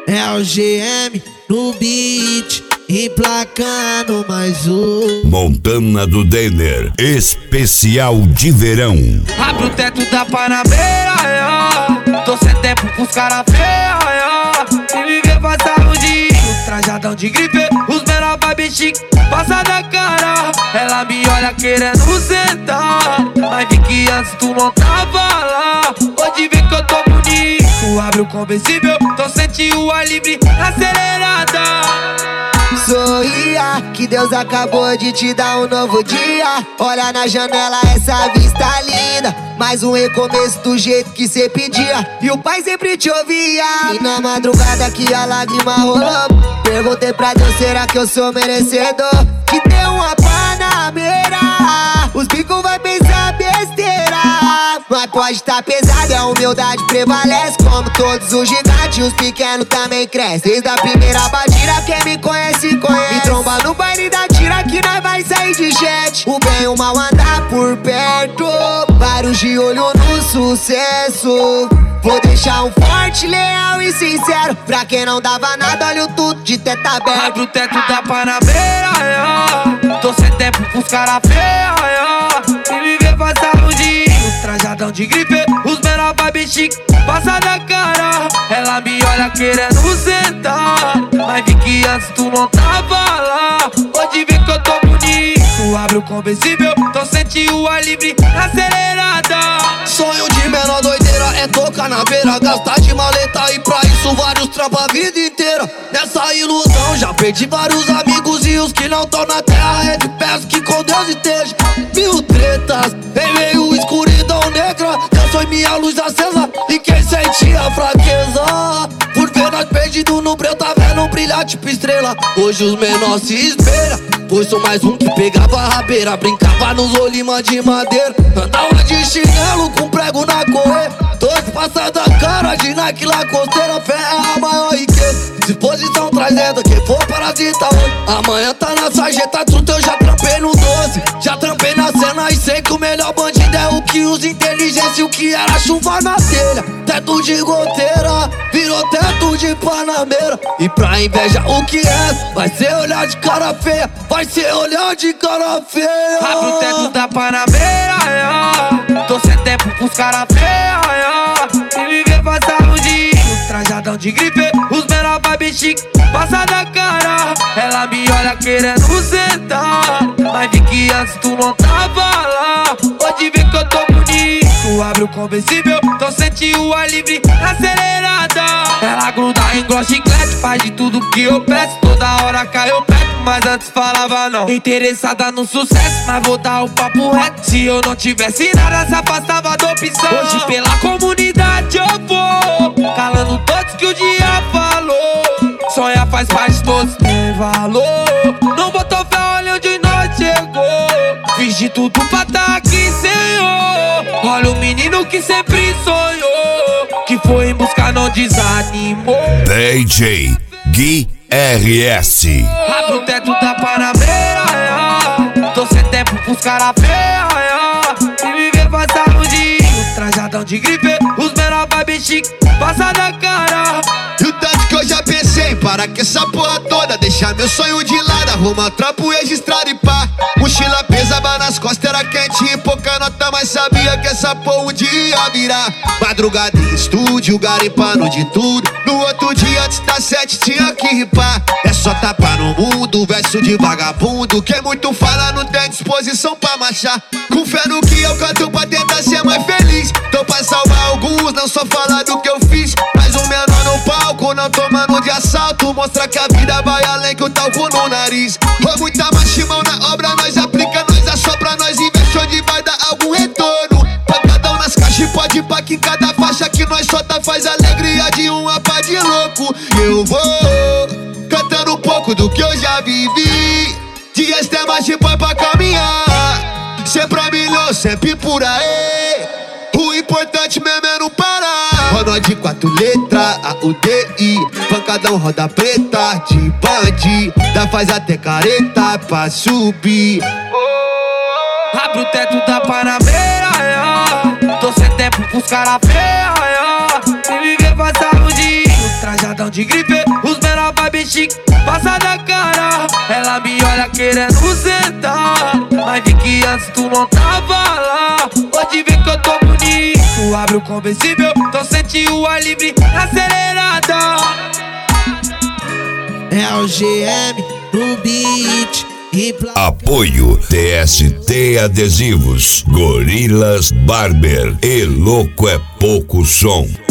É o GM no beat, emplacando mais um. Montana do Denner, especial de verão. Abre o teto da Panamera, tô sem tempo pros cara feia. Se viver passar um dia, trajadão de gripe, os menor vibe chique, passa da cara. Ela me olha querendo sentar, mas vi que antes tu não tava lá. Pode ver que eu tô bonito, abre o conversível, tô sentindo o ar livre, acelerada. Sorria, que Deus acabou de te dar um novo dia. Olha na janela essa vista linda, mais um recomeço do jeito que cê pedia, e o pai sempre te ouvia. E na madrugada que a lágrima rolou, perguntei pra Deus, será que eu sou merecedor de ter uma Panamera? Os bicos vai pensar besteira, mas pode tá pesado, a humildade prevalece. Como todos os gigantes, os pequenos também crescem. Desde a primeira batida, quem me conhece, conhece. Me tromba no baile da tira que nós vai sair de jet. O bem e o mal andar por perto, vários de olho no sucesso. Vou deixar um forte, leal e sincero pra quem não dava nada, olha o tudo de teto aberto. Abre o teto da Panamera, tô sem tempo pros cara feia. Se viver passar um dia, trajadão de gripe, os menor vibe chique, passa da cara. Ela me olha querendo sentar, mas vi que antes tu não tava lá. Pode ver que eu tô bonito, abre o conversível, tô sentindo o ar livre, acelerada. Sonho de menor doideira é tocar na beira, gastar de maleta e pra isso vários trampa a vida inteira. Nessa ilusão já perdi vários amigos, e os que não tão na terra é de peço que com Deus esteja. Mil tretas em meio escuridão negra, Deus foi minha luz acesa e quem sentia a fraqueza. Por ver nós perdidos no breu, tá vendo brilhar tipo estrela. Hoje os menores se espelham, pois sou mais um que pegava a rabeira, brincava nos olima de madeira, andava de chinelo com prego na correia. Dois passada cara de Nike Lacosteira, fé é a maior riqueza. Disposição trazendo quem for parasita hoje. Amanhã tá na sarjeta, truta, eu já trampei no 12. Já trampei na cena e sei que o melhor bandido é o que usa inteligência. E o que era chuva na telha, teto de goteira, virou teto de Panamera. E pra inveja o que é, vai ser olhar de cara feia, vai ser olhar de cara feia. Abre o teto da Panamera, tô sem tempo pros cara feia. Se viver passar um dia, trajadão de gripe, os menor vibe chique, passa da cara. Ela me olha querendo sentar, mas vi que antes tu não tava lá. Pode ver que eu tô bonito, abre o conversível, tô sentindo o ar livre, acelerada. Ela gruda em gloss chiclete, faz de tudo que eu peço, toda hora cai eu perto, mas antes falava não. Interessada no sucesso, mas vou dar o papo reto. Se eu não tivesse nada, se afastava da opção. Hoje pela comunidade eu vou, calando todos que o dia falou. Sonhar faz parte, todos tem valor. Não botou fé, olha onde nós chegou. Fiz de tudo pra tá aqui, Senhor. Olha o menino que sempre sonhou, que foi em busca, não desanimou. DJ Gui RS. Abre o teto da Panamera, tô sem tempo pros cara feia. Se viver passar um dia, trajadão de gripe, os menor vibe chique, passa da cara. E o tanto que eu já pensei, para que essa porra toda, deixar meu sonho de lado, arruma trampo registrado e pá. Mochila pesava nas costas, era quente e pouca nota, mas sabia que essa porra um dia ia virar. Madrugada em estúdio, garimpando de tudo, no outro dia antes das 7 tinha que ripar. É só tapar no mundo, verso de vagabundo, quem muito fala não tem disposição pra marchar. Com fé no que eu canto pra tentar ser mais feliz, tô pra salvar alguns, não só falar do que eu fiz. Mas o menor no palco, não tomando de assalto, mostra que a vida vai além que o talco no nariz. Foi muita machimão na obra, nós aplica, nós assopra, nós investe onde vai dar algum retorno. Pancadão nas caixas e pode pá que em cada faixa que nós solta faz alegria de uma pá de louco. E eu vou cantando um pouco do que eu já vivi, dias tem mais de boy pra caminhar, sempre a milhão, sempre por aí. O importante mesmo é não parar. Roda de 4 letras, A-U-D-I, pancadão roda preta, de band, dá faz até careta pra subir. Abre o teto da Panamera, tô sem tempo pros cara feia. Se viver passar um dia, trajadão trajadão de gripe, os menor vibe chique, passa da cara. Ela me olha querendo sentar, mas vi que antes tu não tava lá. Hoje vê que eu tô bonito, abre o conversível, então sente o ar livre acelerada. É o GM no beat. Apoio TST Adesivos, Gorilas Barber e Louco é Pouco Som.